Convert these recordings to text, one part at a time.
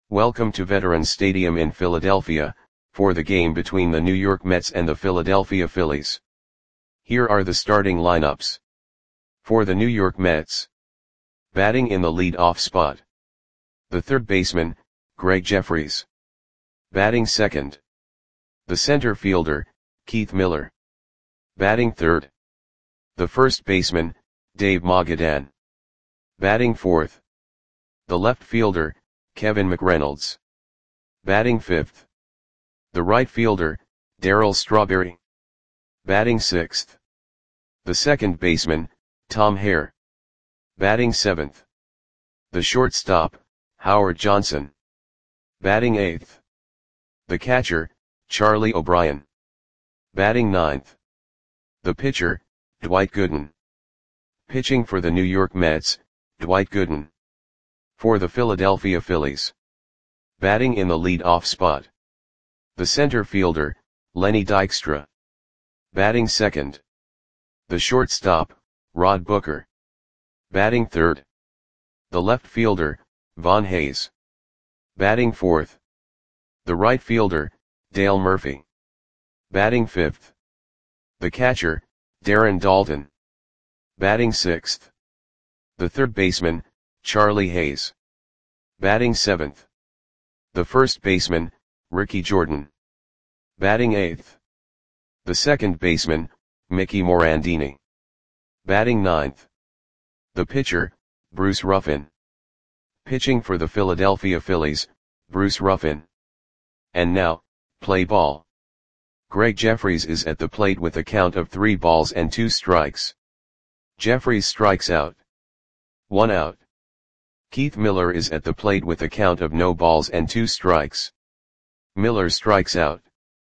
Welcome to Veterans Stadium in Philadelphia, for the game between the New York Mets and the Philadelphia Phillies. Here are the starting lineups. For the New York Mets. Batting in the lead-off spot. The third baseman, Gregg Jefferies. Batting second. The center fielder, Keith Miller. Batting third. The first baseman, Dave Mogadan. Batting fourth. The left fielder, Kevin McReynolds. Batting fifth. The right fielder, Darryl Strawberry. Batting sixth. The second baseman, Tom Hare. Batting seventh. The shortstop, Howard Johnson. Batting eighth. The catcher, Charlie O'Brien. Batting ninth. The pitcher, Dwight Gooden. Pitching for the New York Mets, Dwight Gooden. For the Philadelphia Phillies. Batting in the lead-off spot. The center fielder, Lenny Dykstra. Batting second. The shortstop, Rod Booker. Batting third. The left fielder, Von Hayes. Batting fourth. The right fielder, Dale Murphy. Batting fifth. The catcher, Darren Daulton. Batting sixth. The third baseman, Charlie Hayes. Batting seventh. The first baseman, Ricky Jordan. Batting eighth. The second baseman, Mickey Morandini. Batting ninth. The pitcher, Bruce Ruffin. Pitching for the Philadelphia Phillies, Bruce Ruffin. And now, play ball. Gregg Jefferies is at the plate with a count of 3 balls and 2 strikes. Jefferies strikes out. 1 out. Keith Miller is at the plate with a count of no balls and 2 strikes. Miller strikes out.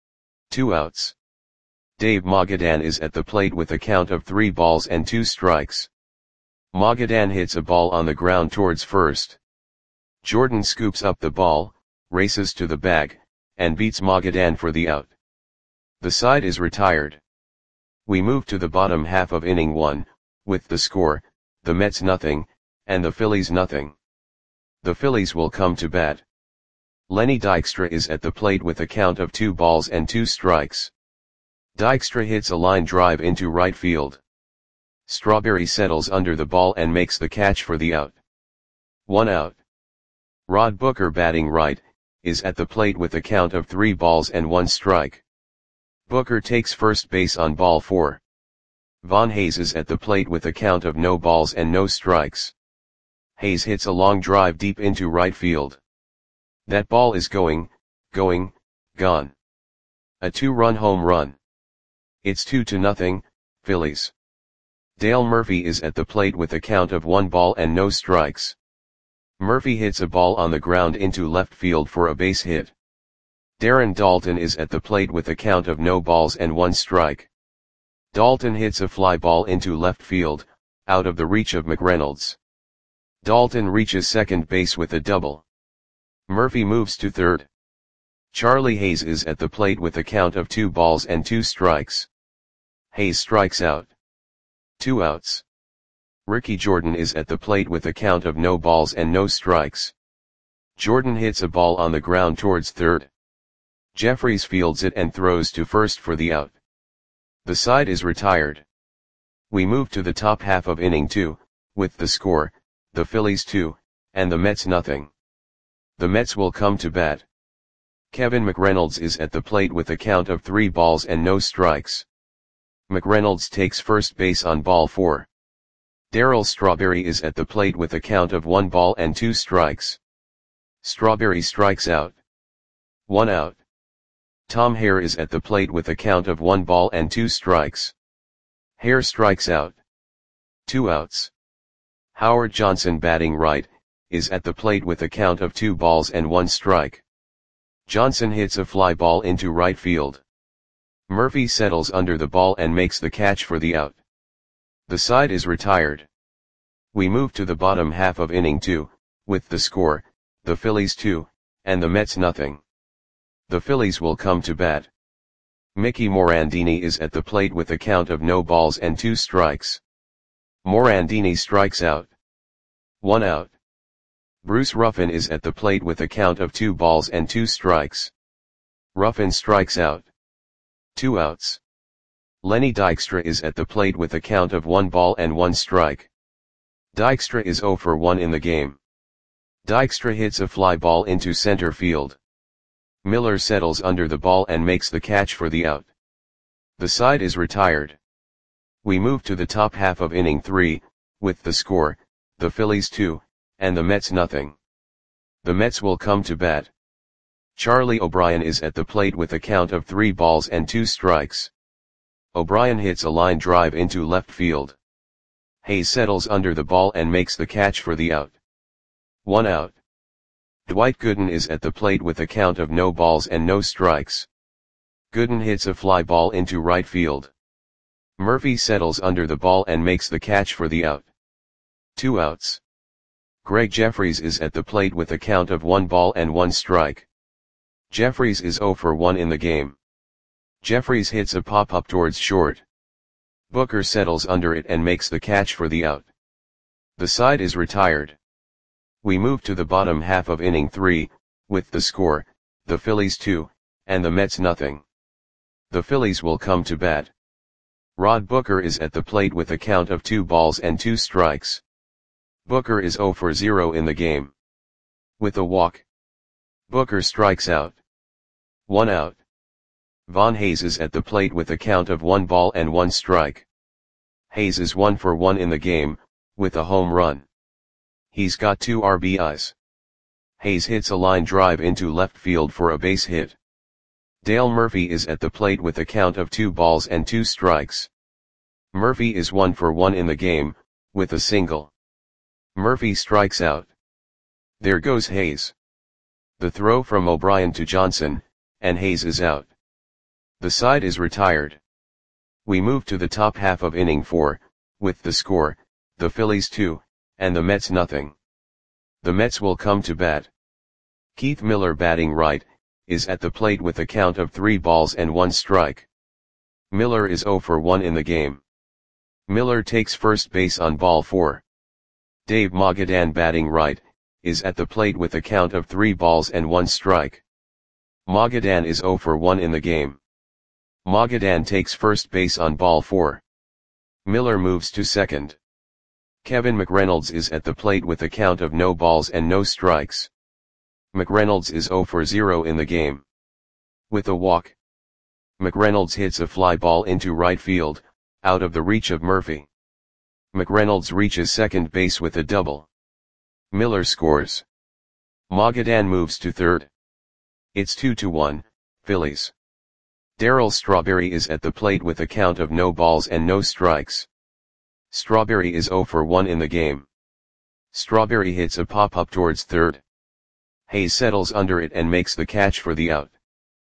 2 outs. Dave Mogadan is at the plate with a count of 3 balls and 2 strikes. Mogadan hits a ball on the ground towards first. Jordan scoops up the ball, races to the bag, and beats Mogadan for the out. The side is retired. We move to the bottom half of inning 1, with the score, the Mets nothing, and the Phillies nothing. The Phillies will come to bat. Lenny Dykstra is at the plate with a count of 2 balls and 2 strikes. Dykstra hits a line drive into right field. Strawberry settles under the ball and makes the catch for the out. 1 out. Rod Booker, batting right, is at the plate with a count of 3 balls and 1 strike. Booker takes first base on ball 4. Von Hayes is at the plate with a count of no balls and no strikes. Hayes hits a long drive deep into right field. That ball is gone. A 2-run home run. It's 2-0, Phillies. Dale Murphy is at the plate with a count of 1 ball and no strikes. Murphy hits a ball on the ground into left field for a base hit. Darren Daulton is at the plate with a count of no balls and 1 strike. Daulton hits a fly ball into left field, out of the reach of McReynolds. Daulton reaches second base with a double. Murphy moves to third. Charlie Hayes is at the plate with a count of 2 balls and 2 strikes. Hayes strikes out. 2 outs. Ricky Jordan is at the plate with a count of no balls and no strikes. Jordan hits a ball on the ground towards third. Jefferies fields it and throws to first for the out. The side is retired. We move to the top half of inning 2, with the score, the Phillies 2, and the Mets nothing. The Mets will come to bat. Kevin McReynolds is at the plate with a count of 3 balls and no strikes. McReynolds takes first base on ball 4. Darryl Strawberry is at the plate with a count of 1 ball and 2 strikes. Strawberry strikes out. 1 out. Tom Hare is at the plate with a count of 1 ball and 2 strikes. Hare strikes out. 2 outs. Howard Johnson, batting right, is at the plate with a count of 2 balls and 1 strike. Johnson hits a fly ball into right field. Murphy settles under the ball and makes the catch for the out. The side is retired. We move to the bottom half of inning 2, with the score, the Phillies 2, and the Mets nothing. The Phillies will come to bat. Mickey Morandini is at the plate with a count of no balls and 2 strikes. Morandini strikes out. 1 out. Bruce Ruffin is at the plate with a count of 2 balls and 2 strikes. Ruffin strikes out. 2 outs. Lenny Dykstra is at the plate with a count of 1 ball and 1 strike. Dykstra is 0 for 1 in the game. Dykstra hits a fly ball into center field. Miller settles under the ball and makes the catch for the out. The side is retired. We move to the top half of inning 3, with the score, the Phillies 2, and the Mets nothing. The Mets will come to bat. Charlie O'Brien is at the plate with a count of 3 balls and 2 strikes. O'Brien hits a line drive into left field. Hayes settles under the ball and makes the catch for the out. 1 out. Dwight Gooden is at the plate with a count of no balls and no strikes. Gooden hits a fly ball into right field. Murphy settles under the ball and makes the catch for the out. 2 outs. Greg Jeffries is at the plate with a count of 1 ball and 1 strike. Jeffries is 0 for 1 in the game. Jeffries hits a pop-up towards short. Booker settles under it and makes the catch for the out. The side is retired. We move to the bottom half of inning 3, with the score, the Phillies 2, and the Mets nothing. The Phillies will come to bat. Rod Booker is at the plate with a count of 2 balls and 2 strikes. Booker is 0 for 0 in the game. With a walk, Booker strikes out. 1 out. Von Hayes is at the plate with a count of 1 ball and 1 strike. Hayes is 1 for 1 in the game, with a home run. He's got 2 RBIs. Hayes hits a line drive into left field for a base hit. Dale Murphy is at the plate with a count of 2 balls and 2 strikes. Murphy is 1 for 1 in the game, with a single. Murphy strikes out. There goes Hayes. The throw from O'Brien to Johnson, and Hayes is out. The side is retired. We move to the top half of inning 4, with the score, the Phillies 2, and the Mets nothing. The Mets will come to bat. Keith Miller batting right, is at the plate with a count of 3 balls and 1 strike. Miller is 0 for 1 in the game. Miller takes first base on ball 4. Dave Magadan batting right, is at the plate with a count of 3 balls and 1 strike. Magadan is 0 for 1 in the game. Magadan takes first base on ball 4. Miller moves to second. Kevin McReynolds is at the plate with a count of no balls and no strikes. McReynolds is 0 for 0 in the game. With a walk, McReynolds hits a fly ball into right field, out of the reach of Murphy. McReynolds reaches second base with a double. Miller scores. Magadan moves to third. It's 2-1, Phillies. Darryl Strawberry is at the plate with a count of no balls and no strikes. Strawberry is 0 for 1 in the game. Strawberry hits a pop-up towards third. Hayes settles under it and makes the catch for the out.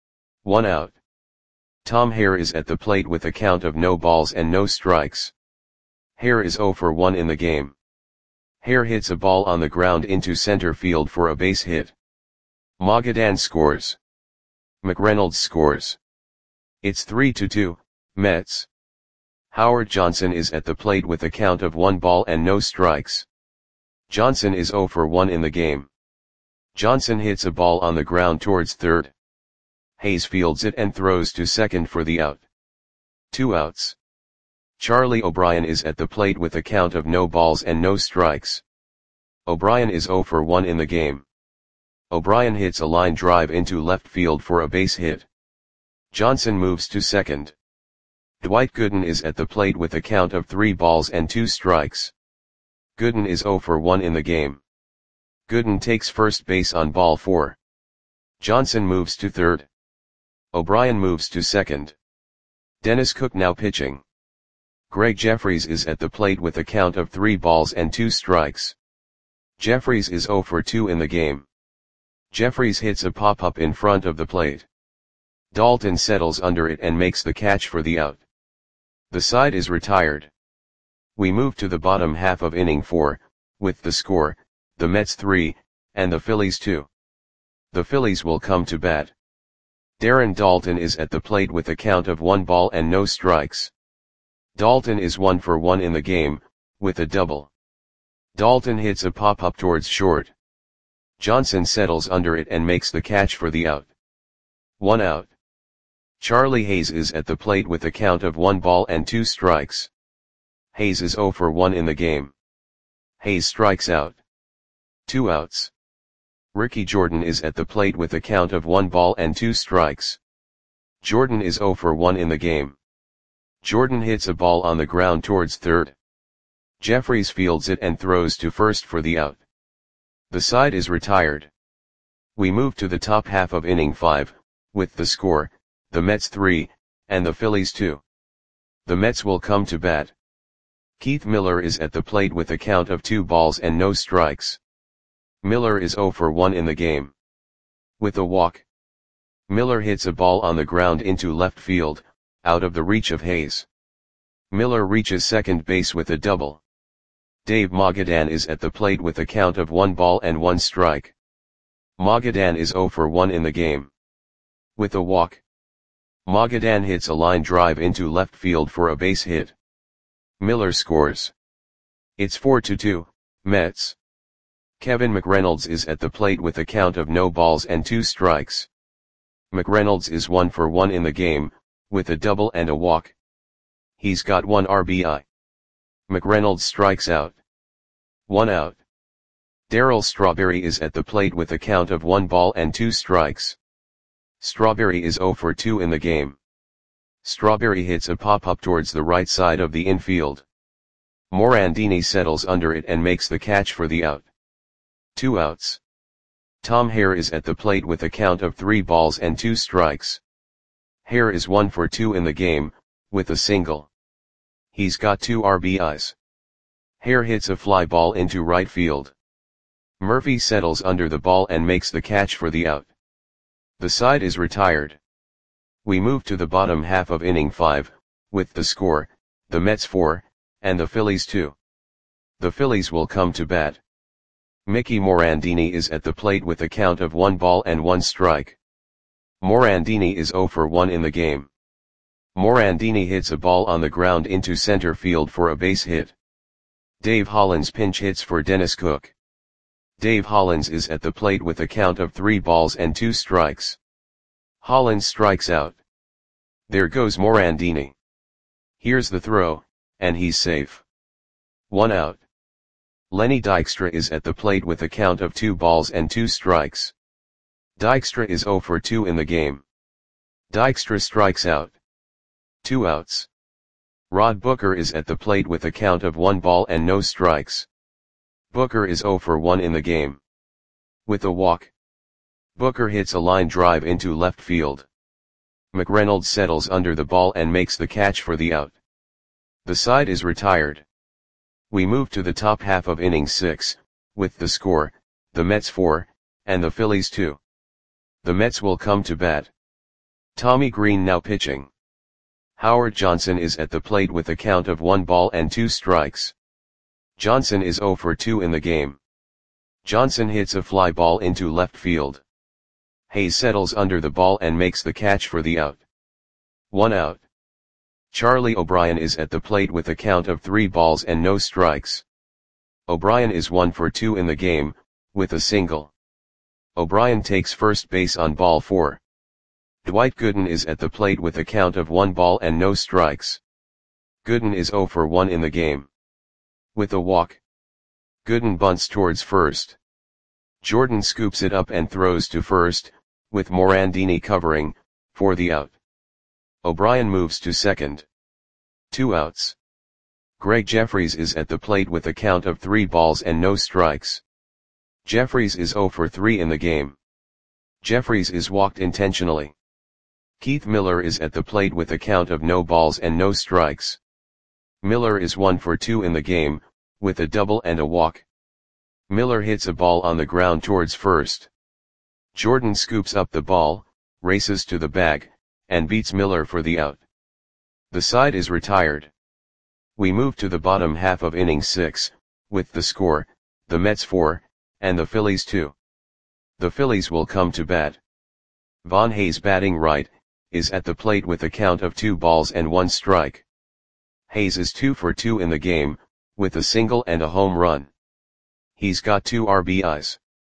1 out. Tom Hare is at the plate with a count of no balls and no strikes. Hare is 0 for 1 in the game. Hare hits a ball on the ground into center field for a base hit. Magadan scores. McReynolds scores. It's 3-2, Mets. Howard Johnson is at the plate with a count of 1 ball and no strikes. Johnson is 0 for 1 in the game. Johnson hits a ball on the ground towards third. Hayes fields it and throws to second for the out. 2 outs. Charlie O'Brien is at the plate with a count of no balls and no strikes. O'Brien is 0 for 1 in the game. O'Brien hits a line drive into left field for a base hit. Johnson moves to second. Dwight Gooden is at the plate with a count of 3 balls and 2 strikes. Gooden is 0 for 1 in the game. Gooden takes first base on ball 4. Johnson moves to third. O'Brien moves to second. Dennis Cook now pitching. Greg Jeffries is at the plate with a count of 3 balls and 2 strikes. Jeffries is 0 for 2 in the game. Jeffries hits a pop-up in front of the plate. Dalton settles under it and makes the catch for the out. The side is retired. We move to the bottom half of inning 4, with the score, the Mets 3, and the Phillies 2. The Phillies will come to bat. Darren Daulton is at the plate with a count of 1 ball and no strikes. Daulton is 1 for 1 in the game, with a double. Daulton hits a pop-up towards short. Johnson settles under it and makes the catch for the out. 1 out. Charlie Hayes is at the plate with a count of 1 ball and 2 strikes. Hayes is 0 for 1 in the game. Hayes strikes out. 2 outs. Ricky Jordan is at the plate with a count of 1 ball and 2 strikes. Jordan is 0 for 1 in the game. Jordan hits a ball on the ground towards third. Jeffries fields it and throws to first for the out. The side is retired. We move to the top half of inning 5, with the score, the Mets 3, and the Phillies 2. The Mets will come to bat. Keith Miller is at the plate with a count of 2 balls and no strikes. Miller is 0 for 1 in the game. With a walk. Miller hits a ball on the ground into left field, out of the reach of Hayes. Miller reaches second base with a double. Dave Magadan is at the plate with a count of 1 ball and 1 strike. Magadan is 0 for 1 in the game. With a walk. Magadan hits a line drive into left field for a base hit. Miller scores. It's 4-2, Mets. Kevin McReynolds is at the plate with a count of no balls and 2 strikes. McReynolds is 1 for 1 in the game, with a double and a walk. He's got 1 RBI. McReynolds strikes out. 1 out. Darryl Strawberry is at the plate with a count of 1 ball and 2 strikes. Strawberry is 0 for 2 in the game. Strawberry hits a pop-up towards the right side of the infield. Morandini settles under it and makes the catch for the out. 2 outs. Tom Hare is at the plate with a count of 3 balls and 2 strikes. Hare is 1 for 2 in the game, with a single. He's got 2 RBIs. Hare hits a fly ball into right field. Murphy settles under the ball and makes the catch for the out. The side is retired. We move to the bottom half of inning 5, with the score, the Mets 4, and the Phillies 2. The Phillies will come to bat. Mickey Morandini is at the plate with a count of 1 ball and 1 strike. Morandini is 0 for 1 in the game. Morandini hits a ball on the ground into center field for a base hit. Dave Hollins pinch hits for Dennis Cook. Dave Hollins is at the plate with a count of 3 balls and 2 strikes. Hollins strikes out. There goes Morandini. Here's the throw, and he's safe. 1 out. Lenny Dykstra is at the plate with a count of 2 balls and 2 strikes. Dykstra is 0 for 2 in the game. Dykstra strikes out. 2 outs. Rod Booker is at the plate with a count of 1 ball and no strikes. Booker is 0 for 1 in the game. With a walk. Booker hits a line drive into left field. McReynolds settles under the ball and makes the catch for the out. The side is retired. We move to the top half of inning 6, with the score, the Mets 4, and the Phillies 2. The Mets will come to bat. Tommy Green now pitching. Howard Johnson is at the plate with a count of 1 ball and 2 strikes. Johnson is 0 for 2 in the game. Johnson hits a fly ball into left field. Hayes settles under the ball and makes the catch for the out. 1 out. Charlie O'Brien is at the plate with a count of 3 balls and no strikes. O'Brien is 1 for 2 in the game, with a single. O'Brien takes first base on ball 4. Dwight Gooden is at the plate with a count of 1 ball and no strikes. Gooden is 0 for 1 in the game. With a walk. Gooden bunts towards first. Jordan scoops it up and throws to first, with Morandini covering, for the out. O'Brien moves to second. 2 outs. Greg Jeffries is at the plate with a count of 3 balls and no strikes. Jeffries is 0 for 3 in the game. Jeffries is walked intentionally. Keith Miller is at the plate with a count of no balls and no strikes. Miller is 1 for 2 in the game, with a double and a walk. Miller hits a ball on the ground towards first. Jordan scoops up the ball, races to the bag, and beats Miller for the out. The side is retired. We move to the bottom half of inning 6, with the score, the Mets 4, and the Phillies 2. The Phillies will come to bat. Von Hayes batting right, is at the plate with a count of 2 balls and 1 strike. Hayes is 2 for 2 in the game, with a single and a home run. He's got 2 RBIs.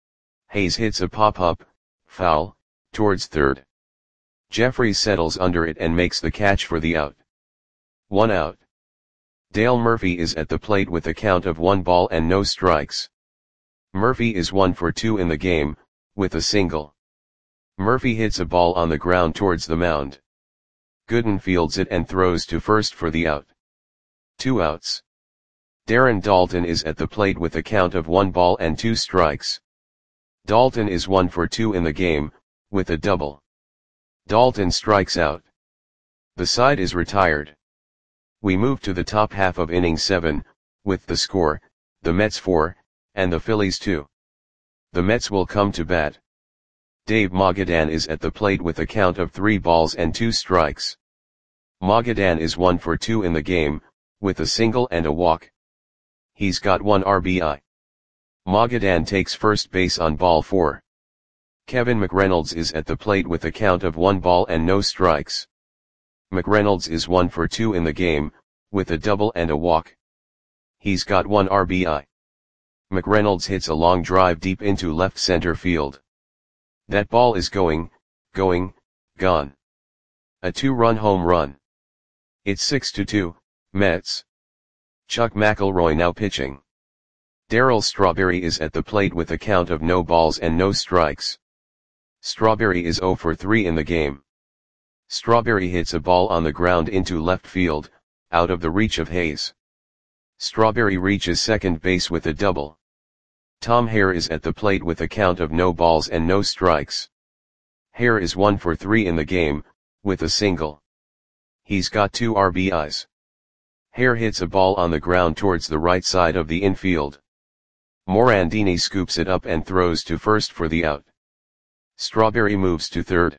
Hayes hits a pop-up, foul, towards third. Jeffries settles under it and makes the catch for the out. 1 out. Dale Murphy is at the plate with a count of 1 ball and no strikes. Murphy is 1 for 2 in the game, with a single. Murphy hits a ball on the ground towards the mound. Gooden fields it and throws to first for the out. 2 outs. Darren Daulton is at the plate with a count of 1 ball and 2 strikes. Daulton is 1 for 2 in the game, with a double. Daulton strikes out. The side is retired. We move to the top half of inning 7, with the score, the Mets 4, and the Phillies 2. The Mets will come to bat. Dave Magadan is at the plate with a count of 3 balls and 2 strikes. Magadan is 1 for 2 in the game, with a single and a walk. He's got 1 RBI. Magadan takes first base on ball 4. Kevin McReynolds is at the plate with a count of 1 ball and no strikes. McReynolds is 1 for 2 in the game, with a double and a walk. He's got 1 RBI. McReynolds hits a long drive deep into left center field. That ball is gone. A 2-run home run. It's 6-2, Mets. Chuck McElroy now pitching. Darryl Strawberry is at the plate with a count of no balls and no strikes. Strawberry is 0 for 3 in the game. Strawberry hits a ball on the ground into left field, out of the reach of Hayes. Strawberry reaches second base with a double. Tom Hare is at the plate with a count of no balls and no strikes. Hare is 1 for 3 in the game, with a single. He's got 2 RBIs. Hare hits a ball on the ground towards the right side of the infield. Morandini scoops it up and throws to first for the out. Strawberry moves to third.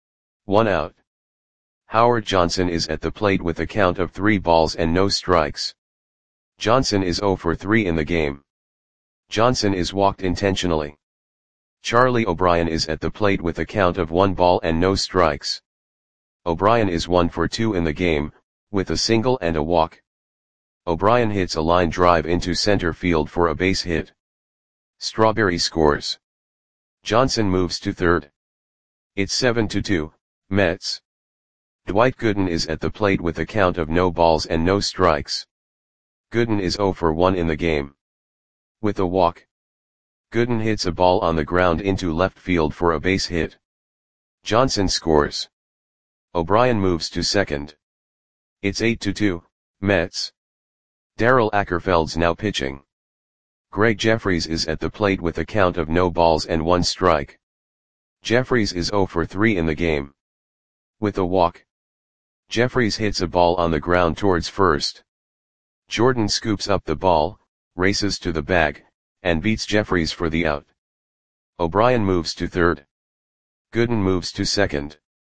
1 out. Howard Johnson is at the plate with a count of 3 balls and no strikes. Johnson is 0 for 3 in the game. Johnson is walked intentionally. Charlie O'Brien is at the plate with a count of 1 ball and no strikes. O'Brien is 1 for 2 in the game, with a single and a walk. O'Brien hits a line drive into center field for a base hit. Strawberry scores. Johnson moves to third. It's 7-2, Mets. Dwight Gooden is at the plate with a count of no balls and no strikes. Gooden is 0 for 1 in the game. With a walk. Gooden hits a ball on the ground into left field for a base hit. Johnson scores. O'Brien moves to second. It's 8-2, Mets. Darrell Ackerfeld's now pitching. Greg Jeffries is at the plate with a count of no balls and 1 strike. Jeffries is 0 for 3 in the game. With a walk. Jeffries hits a ball on the ground towards first. Jordan scoops up the ball, races to the bag, and beats Jeffries for the out. O'Brien moves to third. Gooden moves to second.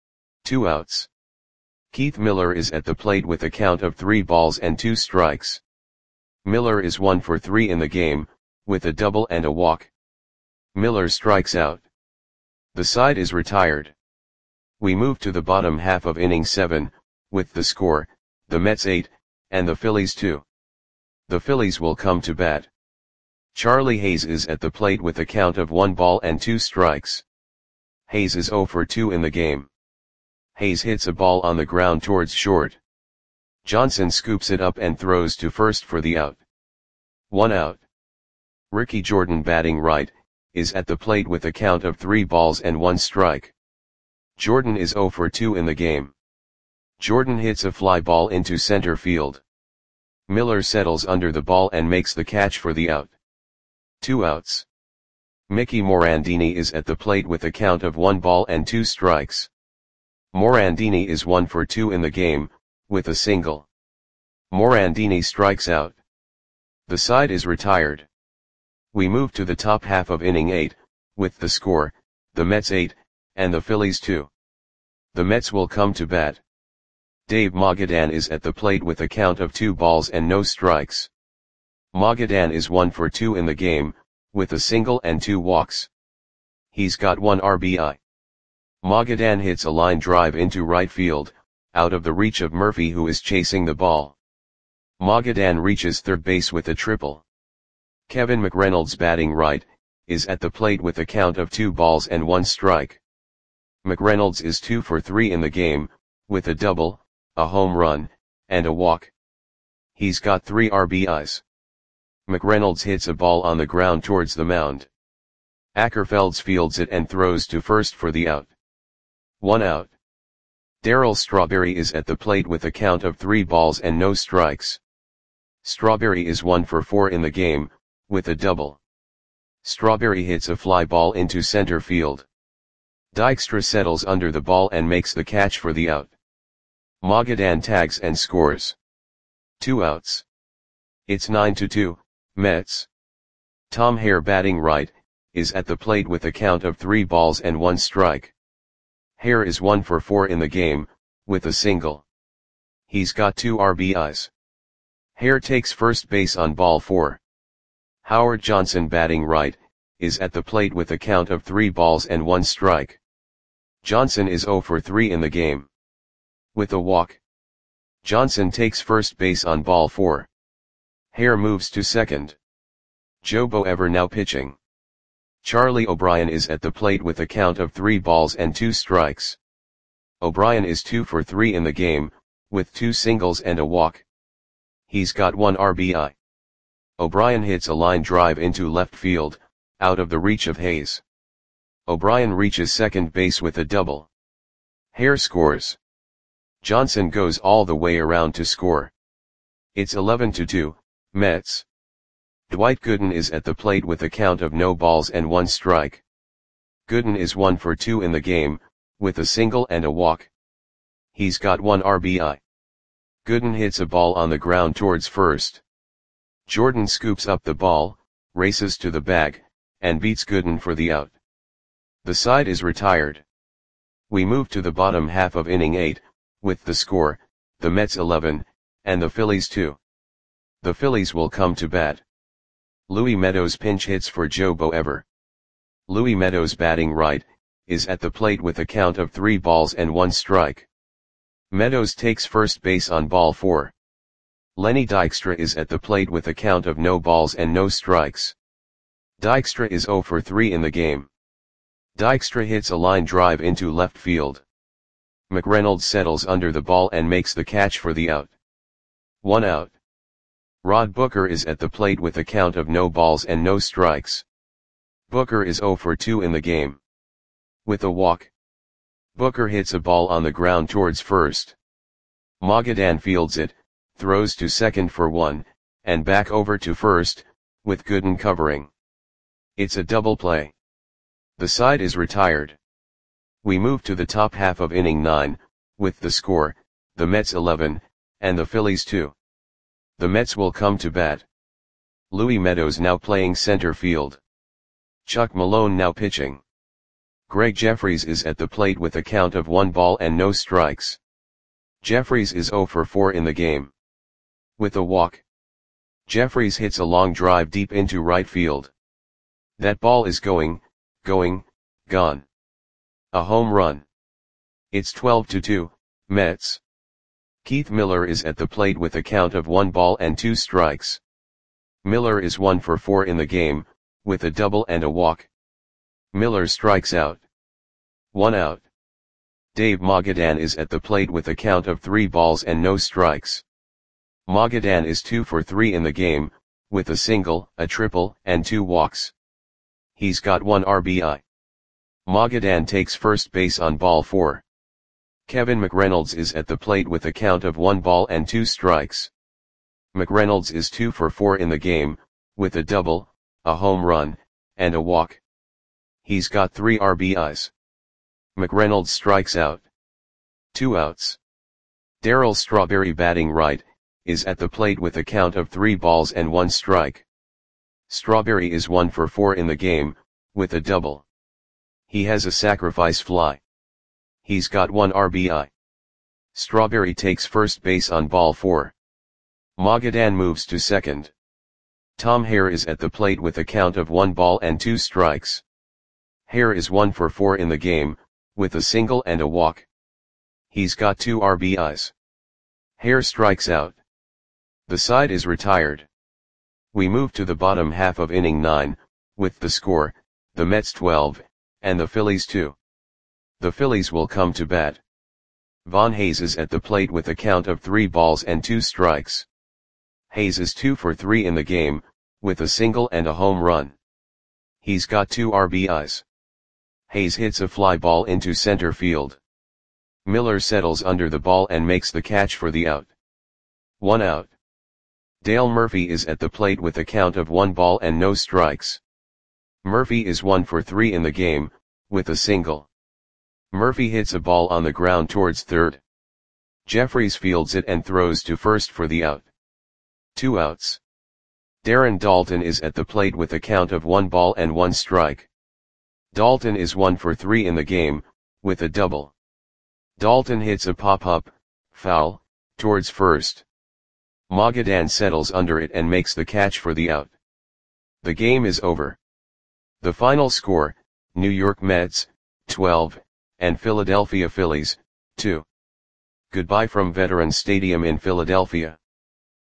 2 outs. Keith Miller is at the plate with a count of 3 balls and 2 strikes. Miller is 1 for 3 in the game, with a double and a walk. Miller strikes out. The side is retired. We move to the bottom half of inning 7, with the score, the Mets 8, and the Phillies 2. The Phillies will come to bat. Charlie Hayes is at the plate with a count of 1 ball and 2 strikes. Hayes is 0 for 2 in the game. Hayes hits a ball on the ground towards short. Johnson scoops it up and throws to first for the out. 1 out. Ricky Jordan, batting right, is at the plate with a count of 3 balls and 1 strike. Jordan is 0 for 2 in the game. Jordan hits a fly ball into center field. Miller settles under the ball and makes the catch for the out. 2 outs. Mickey Morandini is at the plate with a count of 1 ball and 2 strikes. Morandini is 1 for 2 in the game, with a single. Morandini strikes out. The side is retired. We move to the top half of inning 8, with the score, the Mets 8, and the Phillies 2. The Mets will come to bat. Dave Magadan is at the plate with a count of 2 balls and no strikes. Magadan is 1 for 2 in the game, with a single and 2 walks. He's got 1 RBI. Magadan hits a line drive into right field, out of the reach of Murphy, who is chasing the ball. Magadan reaches third base with a triple. Kevin McReynolds, batting right, is at the plate with a count of 2 balls and 1 strike. McReynolds is 2 for 3 in the game, with a double, a home run, and a walk. He's got 3 RBIs. McReynolds hits a ball on the ground towards the mound. Ackerfelds fields it and throws to first for the out. 1 out. Darryl Strawberry is at the plate with a count of 3 balls and no strikes. Strawberry is 1 for 4 in the game, with a double. Strawberry hits a fly ball into center field. Dykstra settles under the ball and makes the catch for the out. Magadan tags and scores. 2 outs. It's 9-2, Mets. Tom Hare batting right, is at the plate with a count of 3 balls and 1 strike. Hare is 1 for 4 in the game, with a single. He's got 2 RBIs. Hare takes first base on ball 4. Howard Johnson batting right, is at the plate with a count of 3 balls and 1 strike. Johnson is 0 for 3 in the game. With a walk. Johnson takes first base on ball 4. Hare moves to second. Joe Boever now pitching. Charlie O'Brien is at the plate with a count of 3 balls and 2 strikes. O'Brien is 2 for 3 in the game, with 2 singles and a walk. He's got 1 RBI. O'Brien hits a line drive into left field, out of the reach of Hayes. O'Brien reaches second base with a double. Hare scores. Johnson goes all the way around to score. It's 11-2, Mets. Dwight Gooden is at the plate with a count of no balls and 1 strike. Gooden is 1 for 2 in the game, with a single and a walk. He's got 1 RBI. Gooden hits a ball on the ground towards first. Jordan scoops up the ball, races to the bag, and beats Gooden for the out. The side is retired. We move to the bottom half of inning 8, with the score, the Mets 11, and the Phillies 2. The Phillies will come to bat. Louis Meadows pinch hits for Joe Boever. Louis Meadows batting right, is at the plate with a count of 3 balls and 1 strike. Meadows takes first base on ball 4. Lenny Dykstra is at the plate with a count of no balls and no strikes. Dykstra is 0 for 3 in the game. Dykstra hits a line drive into left field. McReynolds settles under the ball and makes the catch for the out. 1 out. Rod Booker is at the plate with a count of no balls and no strikes. Booker is 0 for 2 in the game. With a walk. Booker hits a ball on the ground towards first. Magadan fields it, throws to second for 1, and back over to first, with Gooden covering. It's a double play. The side is retired. We move to the top half of inning 9, with the score, the Mets 11, and the Phillies 2. The Mets will come to bat. Louis Meadows now playing center field. Chuck Malone now pitching. Greg Jeffries is at the plate with a count of 1 ball and no strikes. Jeffries is 0 for 4 in the game. With a walk. Jeffries hits a long drive deep into right field. That ball is going, gone. A home run. It's 12-2, Mets. Keith Miller is at the plate with a count of 1 ball and 2 strikes. Miller is 1 for 4 in the game, with a double and a walk. Miller strikes out. 1 out. Dave Magadan is at the plate with a count of 3 balls and no strikes. Magadan is 2 for 3 in the game, with a single, a triple, and 2 walks. He's got 1 RBI. Magadan takes first base on ball 4. Kevin McReynolds is at the plate with a count of 1 ball and 2 strikes. McReynolds is 2 for 4 in the game, with a double, a home run, and a walk. He's got 3 RBIs. McReynolds strikes out. 2 outs. Darryl Strawberry batting right, is at the plate with a count of 3 balls and 1 strike. Strawberry is 1 for 4 in the game, with a double. He has a sacrifice fly. He's got 1 RBI. Strawberry takes first base on ball 4. Magadan moves to second. Tom Hare is at the plate with a count of 1 ball and 2 strikes. Hare is 1 for 4 in the game, with a single and a walk. He's got 2 RBIs. Hare strikes out. The side is retired. We move to the bottom half of inning 9, with the score, the Mets 12, and the Phillies 2. The Phillies will come to bat. Von Hayes is at the plate with a count of 3 balls and 2 strikes. Hayes is 2 for 3 in the game, with a single and a home run. He's got 2 RBIs. Hayes hits a fly ball into center field. Miller settles under the ball and makes the catch for the out. 1 out. Dale Murphy is at the plate with a count of 1 ball and no strikes. Murphy is 1 for 3 in the game, with a single. Murphy hits a ball on the ground towards third. Jeffries fields it and throws to first for the out. 2 outs. Darren Daulton is at the plate with a count of 1 ball and 1 strike. Daulton is 1 for 3 in the game, with a double. Daulton hits a pop-up, foul, towards first. Magadan settles under it and makes the catch for the out. The game is over. The final score, New York Mets, 12, and Philadelphia Phillies, 2. Goodbye from Veterans Stadium in Philadelphia.